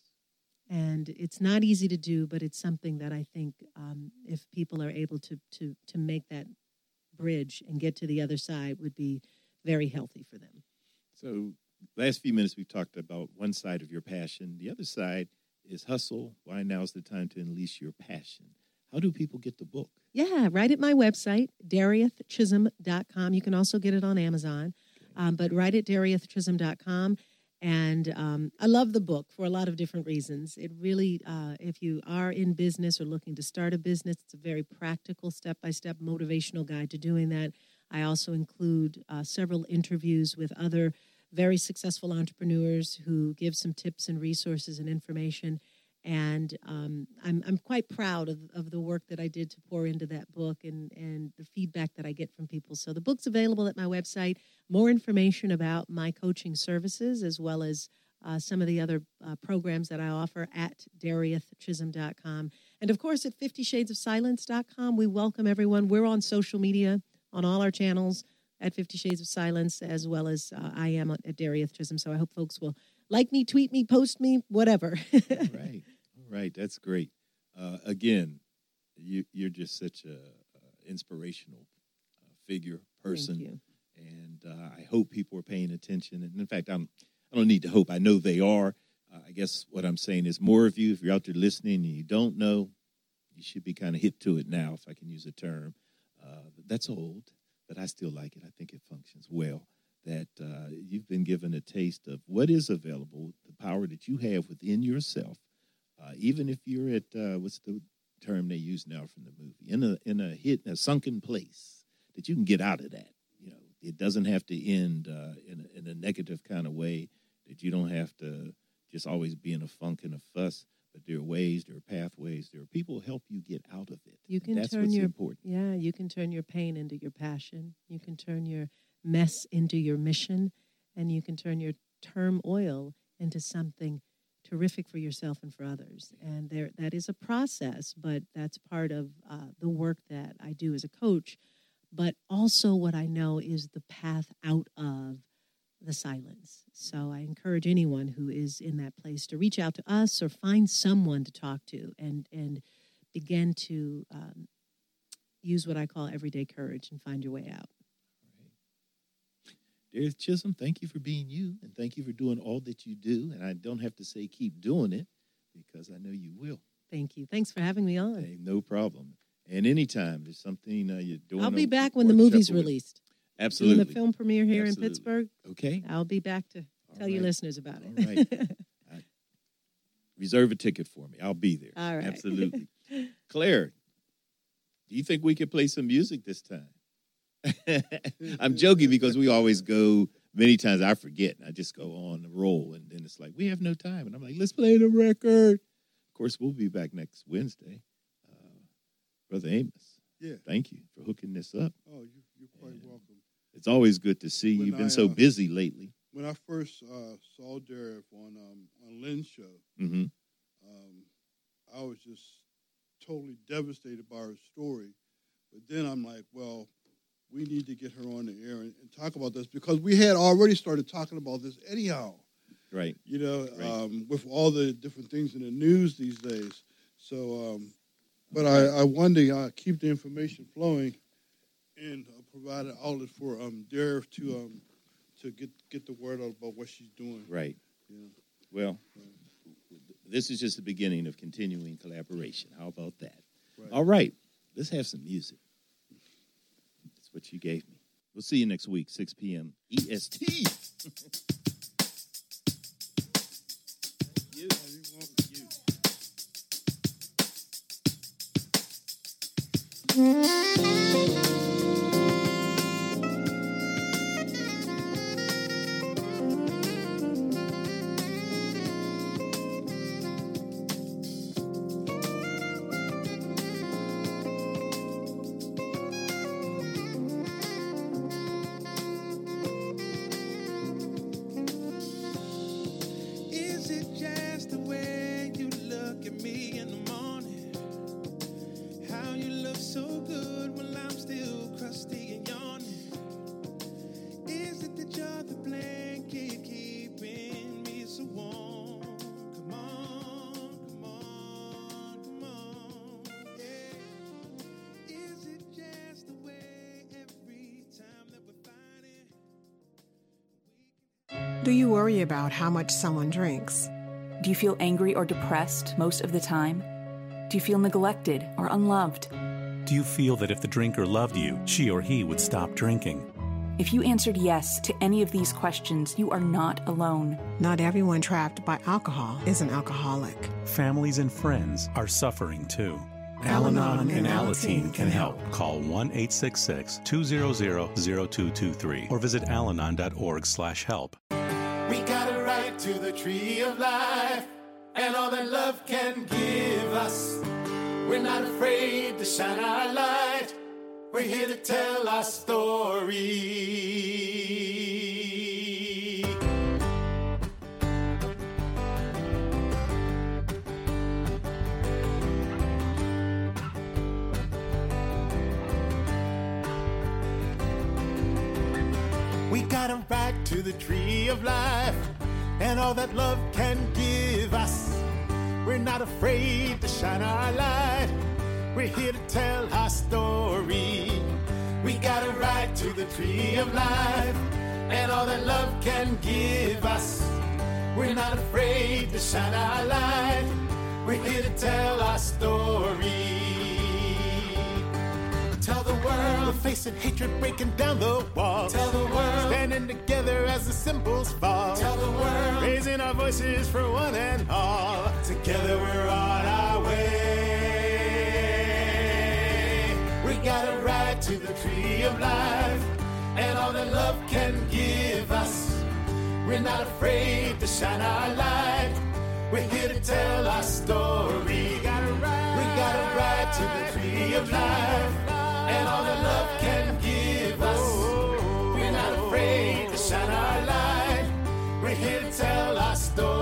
And it's not easy to do, but it's something that I think if people are able to make that bridge and get to the other side would be very healthy for them. So last few minutes we've talked about one side of your passion. The other side is hustle. Why now's the time to unleash your passion? How do people get the book? Yeah, right at my website, DariethChisholm.com. You can also get it on Amazon, but right at DariethChisholm.com. And I love the book for a lot of different reasons. It really, if you are in business or looking to start a business, it's a very practical, step-by-step motivational guide to doing that. I also include several interviews with other very successful entrepreneurs who give some tips and resources and information. And I'm quite proud of the work that I did to pour into that book and the feedback that I get from people. So the book's available at my website. More information about my coaching services, as well as some of the other programs that I offer, at DariathChisholm.com. And, of course, at 50shadesofsilence.com. We welcome everyone. We're on social media, on all our channels, at 50 Shades of Silence, as well as I am at Dariath Chisholm. So I hope folks will like me, tweet me, post me, whatever. Right. All right. That's great. Again, you're just such a inspirational figure, person. Thank you. And I hope people are paying attention. And in fact, I don't need to hope. I know they are. I guess what I'm saying is, more of you, if you're out there listening and you don't know, you should be kind of hip to it now, if I can use a term. That's old, but I still like it. I think it functions well. That you've been given a taste of what is available, the power that you have within yourself, even if you're at, what's the term they use now from the movie, in a sunken place, that you can get out of that. You know, it doesn't have to end in a negative kind of way, that you don't have to just always be in a funk and a fuss, but there are ways, there are pathways, there are people who help you get out of it. You can That's turn what's your important. Yeah, you can turn your pain into your passion. You can turn your mess into your mission, and you can turn your turmoil into something terrific for yourself and for others. And that is a process, but that's part of the work that I do as a coach. But also what I know is the path out of the silence. So I encourage anyone who is in that place to reach out to us or find someone to talk to and begin to use what I call everyday courage and find your way out. Dariath Chisholm, thank you for being you, and thank you for doing all that you do. And I don't have to say keep doing it, because I know you will. Thank you. Thanks for having me on. Hey, no problem. And anytime there's something you're doing, I'll be back when the movie's released. Absolutely. Doing the film premiere here Absolutely. in Pittsburgh. Okay. I'll be back to tell you right. listeners about it. All right. Reserve a ticket for me. I'll be there. All right. Absolutely. Claire, do you think we could play some music this time? I'm joking, because we always go, many times I forget, and I just go on the roll, and then it's like, we have no time. And I'm like, let's play the record. Of course, we'll be back next Wednesday. Brother Amos, Yeah. thank you for hooking this up. Oh, you're quite And welcome. It's always good to see you. When You've been I, so busy lately. When I first saw Dariath on Lynn's show, Mm-hmm. I was just totally devastated by her story. But then I'm like, well, we need to get her on the air and talk about this, because we had already started talking about this anyhow, Right. you know, Right. with all the different things in the news these days. So, but I wanted to keep the information flowing and provide an outlet for Dariath to get the word out about what she's doing. Right. Yeah. Well, this is just the beginning of continuing collaboration. How about that? Right. All right. Let's have some music. That's what you gave me. We'll see you next week, 6 p.m. EST. You. Is it just the way you look at me in the morning? How you look so good while I'm still crusty and yawning? Is it that you're the blanket keeping me so warm? Come on, come on, come on, yeah. Is it just the way every time that we're fighting? Do you worry about how much someone drinks? Do you feel angry or depressed most of the time? Do you feel neglected or unloved? Do you feel that if the drinker loved you, she or he would stop drinking? If you answered yes to any of these questions, you are not alone. Not everyone trapped by alcohol is an alcoholic. Families and friends are suffering too. Al-Anon and and Alateen can help. Call 1-866-200-0223 or visit alanon.org/help. We got a right to the tree of life. and all that love can give us. We're not afraid to shine our light. We're here to tell our story. We got a right to the tree of life and all that love can give us. We're not afraid to shine our light. We're here to tell our story. We got a right to the tree of life and all that love can give us. We're not afraid to shine our light. We're here to tell our story. Tell the world we're facing hatred, breaking down the walls. Tell the world standing together as the symbols fall. Tell the world raising our voices for one and all. Together we're on our way. We got a right to the tree of life and all that love can give us. We're not afraid to shine our light. We're here to tell our story. We got a right to the tree of life and all that love can give us. We're not afraid to shine our light. We're here to tell our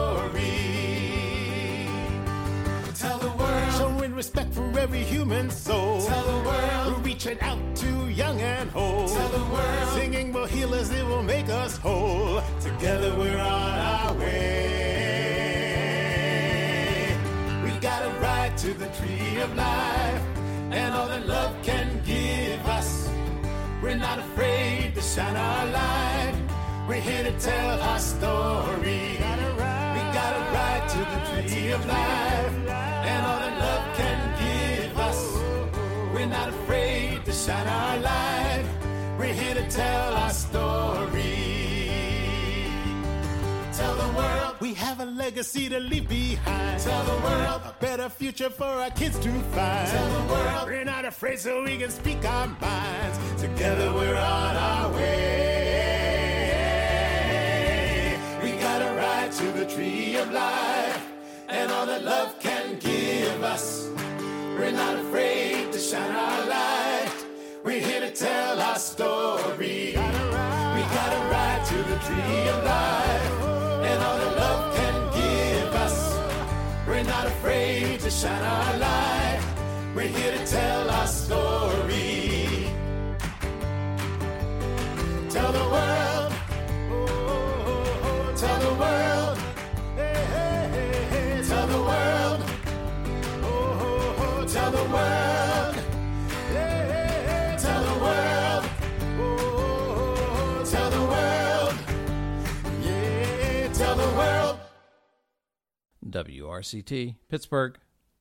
story. Tell the world, showing respect for every human soul. Tell the world, we're reaching out to young and old. Tell the world, singing will heal us, it will make us whole. Together we're on our way. We got a right to the tree of life and all that love can give us. We're not afraid to shine our light. We're here to tell our story. We got a right to the tree of life and all that love can give us. We're not afraid to shine our light. We're here to tell our story. Tell the world we have a legacy to leave behind. Tell the world a better future for our kids to find. Tell the world we're not afraid so we can speak our minds. Together we're on our way. We got a right to the tree of life and all that love can give us. We're not afraid to shine our light. We're here to tell our story. We got a right to the tree of life and all that love can give us. We're not afraid to shine our light. We're here to tell our story. Tell the world, tell the world, tell the world, tell the world, tell the world, tell the world, yeah, tell the world. WRCT, Pittsburgh.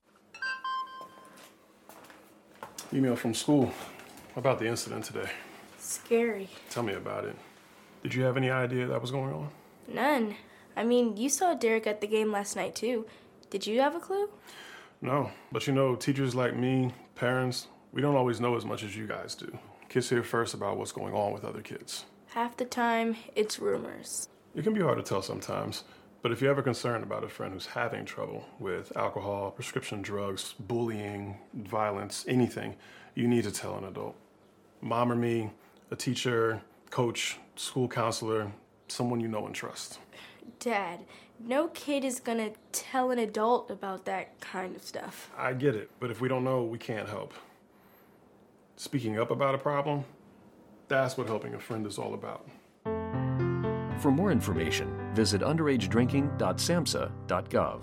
Email from school about the incident today. Scary. Tell me about it. Did you have any idea that was going on? None. I mean, you saw Derek at the game last night, too. Did you have a clue? No, but you know, teachers like me, parents, we don't always know as much as you guys do. Kids hear first about what's going on with other kids. Half the time, it's rumors. It can be hard to tell sometimes, but if you're ever concerned about a friend who's having trouble with alcohol, prescription drugs, bullying, violence, anything, you need to tell an adult. Mom or me, a teacher, coach, school counselor, someone you know and trust. Dad, no kid is gonna tell an adult about that kind of stuff. I get it, but if we don't know, we can't help. Speaking up about a problem, that's what helping a friend is all about. For more information, visit underagedrinking.samhsa.gov.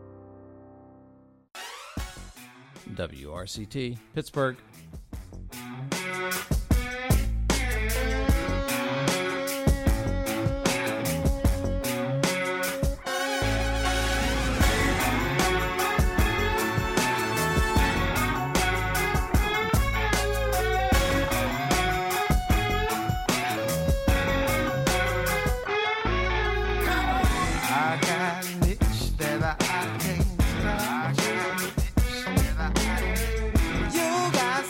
WRCT, Pittsburgh. You got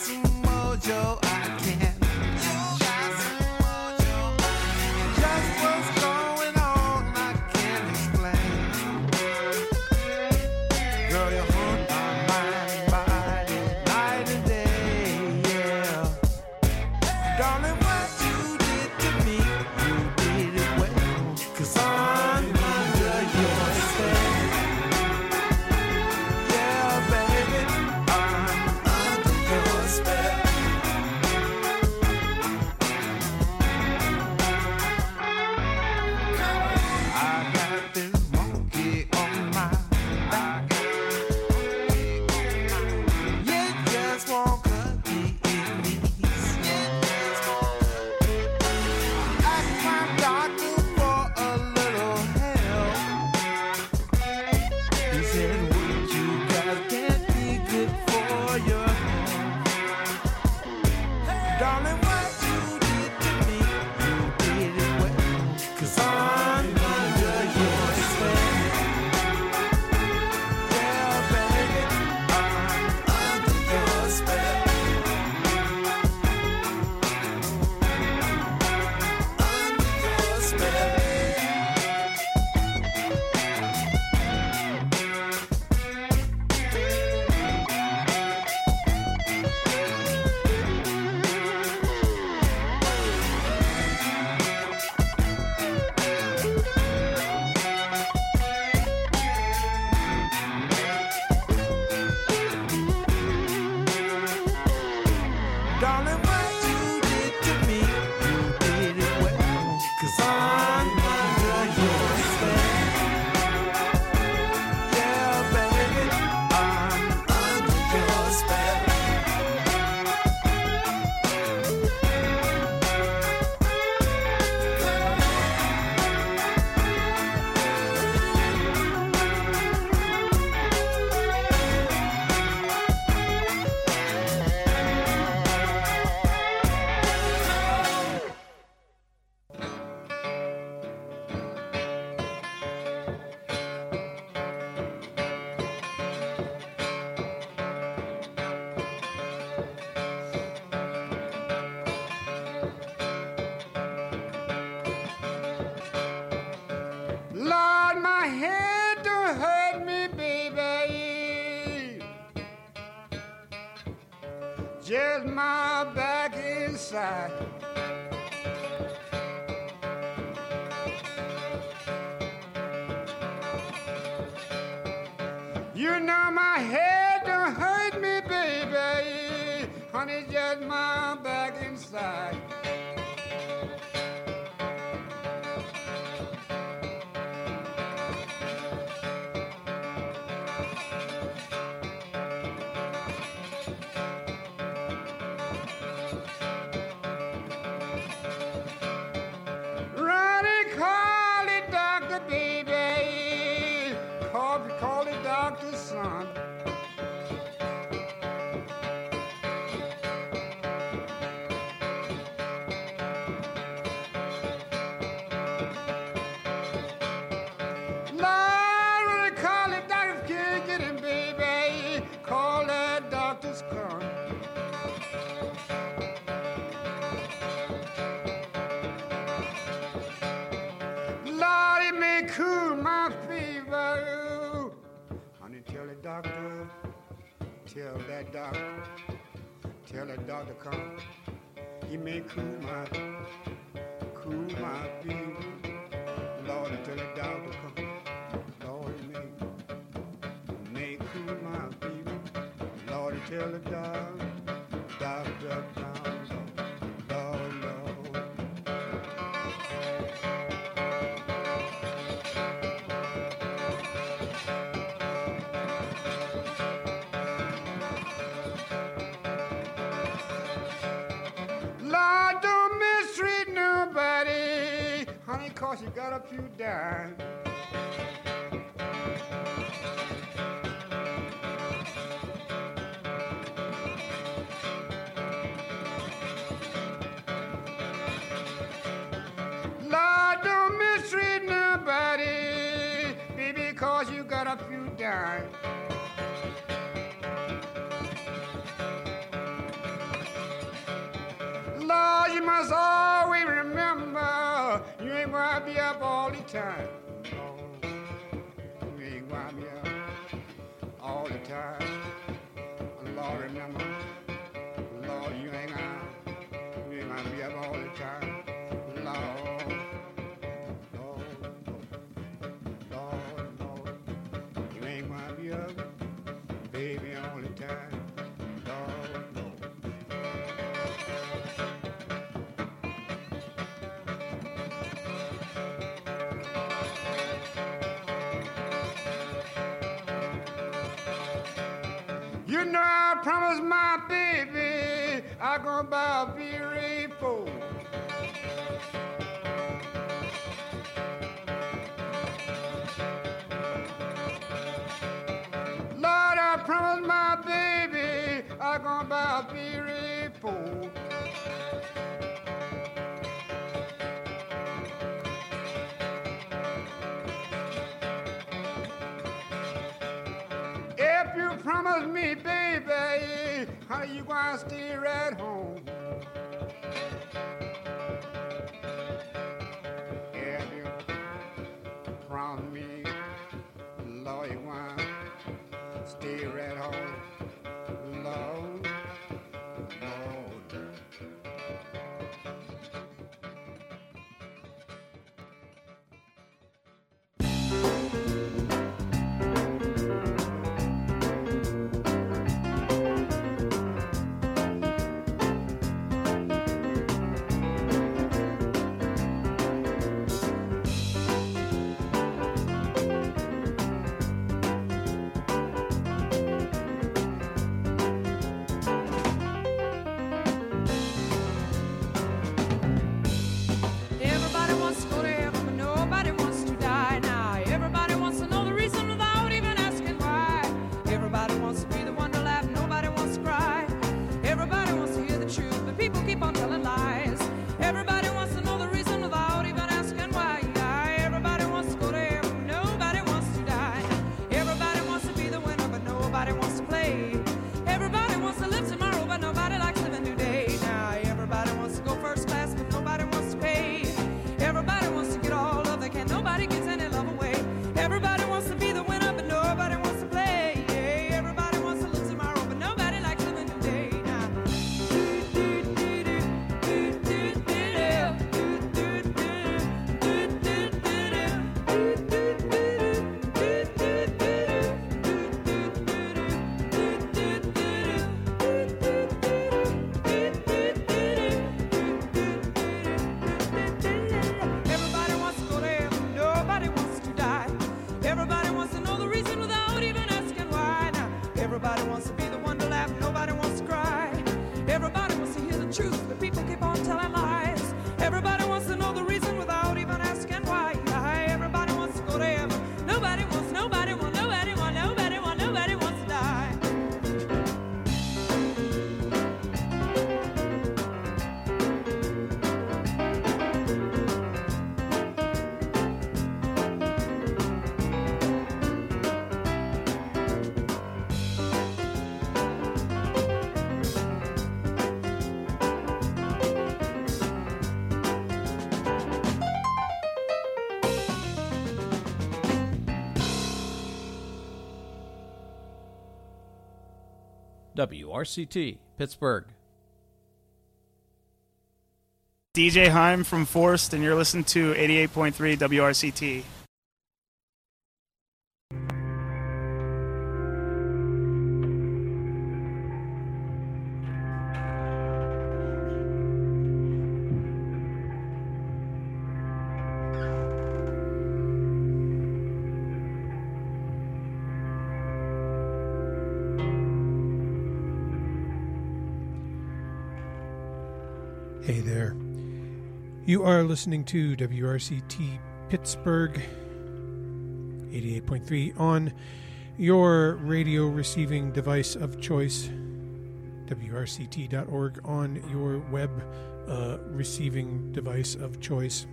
inside. You know my head don't hurt me, baby. Honey, just my back inside. Ronnie, call it doctor, baby. Call it doctor, son. Lord, call it doctor, can't get him, baby. Call that doctor's come. Lord, it may cool my fever. Honey, tell the doctor, tell that doctor come. He may cool my fever. Lord, tell the doctor come. Lord, he may cool my fever. Lord, tell the doctor come. Lord, Lord. Lord, don't mistreat nobody, honey, 'cause you got a few dimes. Lord, don't mistreat nobody, baby, 'cause you got a few dimes. Lord, you must always remember you ain't gonna be up all the time. You ain't gonna be up all the time. Lord, remember, Lord, you ain't gonna be up all the time. Lord, Lord, you ain't gonna be up, baby, all the time. Lord. You know I promised my baby I gonna buy a V-Ray-4. Lord, I promised my baby I gonna buy a V-Ray-4. If you promise me, baby, how you gonna stay right home? If you promise me, Lord, you gonna stay right home? Lord, Lord. WRCT, Pittsburgh. DJ Heim from Forst, and you're listening to 88.3 WRCT. Hey there. You are listening to WRCT Pittsburgh 88.3 on your radio receiving device of choice, WRCT.org on your web receiving device of choice.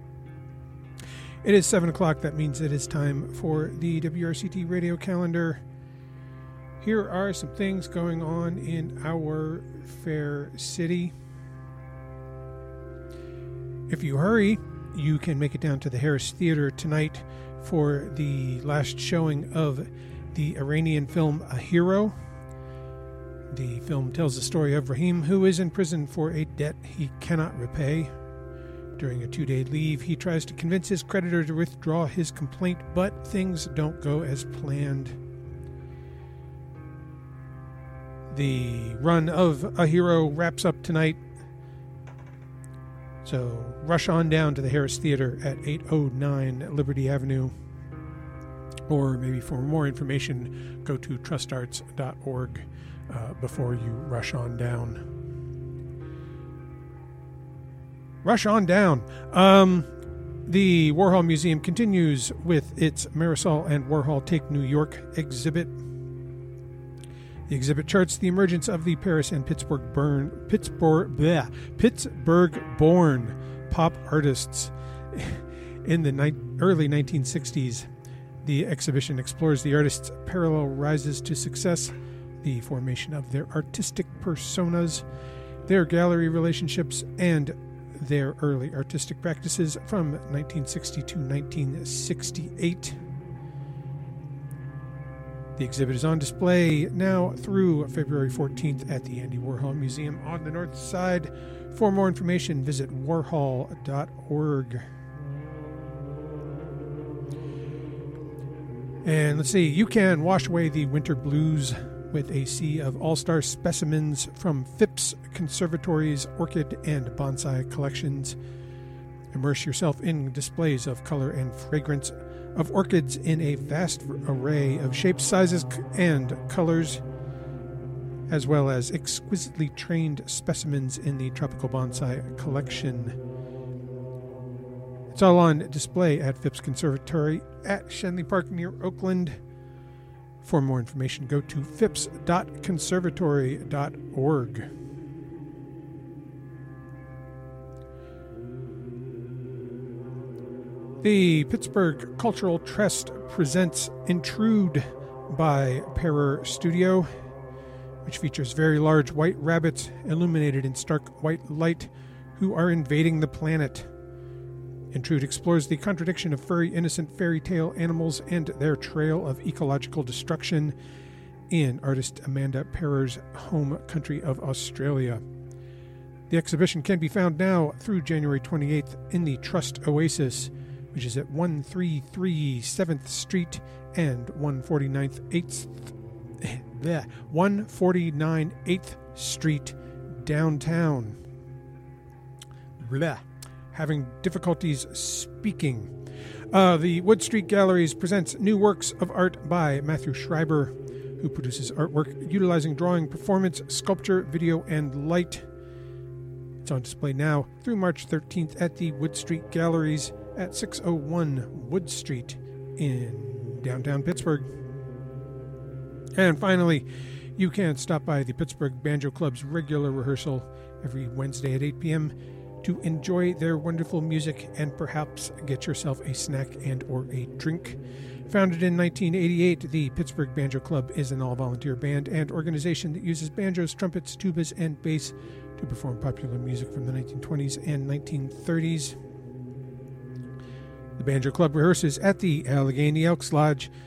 It is 7 o'clock. That means it is time for the WRCT radio calendar. Here are some things going on in our fair city. If you hurry, you can make it down to the Harris Theater tonight for the last showing of the Iranian film A Hero. The film tells the story of Rahim, who is in prison for a debt he cannot repay. During a 2-day leave, he tries to convince his creditor to withdraw his complaint, but things don't go as planned. The run of A Hero wraps up tonight. So rush on down to the Harris Theater at 809 Liberty Avenue. Or maybe for more information, go to trustarts.org before you rush on down. Rush on down. The Warhol Museum continues with its Marisol and Warhol Take New York exhibit. The exhibit charts the emergence of the Paris and Pittsburgh-born pop artists in the early 1960s. The exhibition explores the artists' parallel rises to success, the formation of their artistic personas, their gallery relationships, and their early artistic practices from 1960 to 1968. The exhibit is on display now through February 14th at the Andy Warhol Museum on the North Side. For more information, visit warhol.org. And let's see, you can wash away the winter blues with a sea of all-star specimens from Phipps Conservatory's orchid and bonsai collections. Immerse yourself in displays of color and fragrance of orchids in a vast array of shapes, sizes, and colors, as well as exquisitely trained specimens in the Tropical Bonsai collection. It's all on display at Phipps Conservatory at Shenley Park near Oakland. For more information, go to phipps.conservatory.org. The Pittsburgh Cultural Trust presents Intrude by Perror Studio, which features very large white rabbits illuminated in stark white light who are invading the planet. Intrude explores the contradiction of furry, innocent fairy tale animals and their trail of ecological destruction in artist Amanda Perror's home country of Australia. The exhibition can be found now through January 28th in the Trust Oasis, which is at 133 7th Street and 149 8th Street downtown. Blah. Having difficulties speaking. The Wood Street Galleries presents new works of art by Matthew Schreiber, who produces artwork utilizing drawing, performance, sculpture, video, and light. It's on display now through March 13th at the Wood Street Galleries at 601 Wood Street in downtown Pittsburgh. And finally, you can stop by the Pittsburgh Banjo Club's regular rehearsal every Wednesday at 8 p.m. to enjoy their wonderful music and perhaps get yourself a snack and or a drink. Founded in 1988, the Pittsburgh Banjo Club is an all-volunteer band and organization that uses banjos, trumpets, tubas, and bass to perform popular music from the 1920s and 1930s. The Banjo Club rehearses at the Allegheny Elks Lodge,